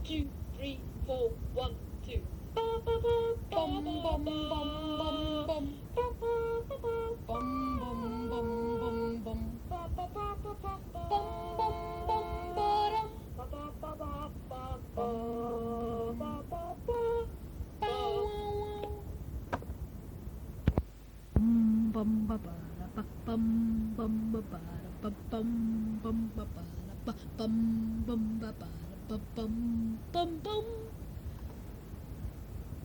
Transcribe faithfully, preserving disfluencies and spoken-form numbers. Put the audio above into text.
two, three, four, one, two. Ba ba ba ba Bum ba bum ba. bum bum bum. Ba ba ba ba. Bum bum bum bum bum. Ba ba ba ba ba ba. Bum bum bum ba-dum. Ba ba ba ba ba ba. Bum Ba bum. ba ba. Bow wow wow. Bum bum ba ba da ba bum bum ba ba da ba bum bum ba ba da ba bum bum ba ba da ba bum bum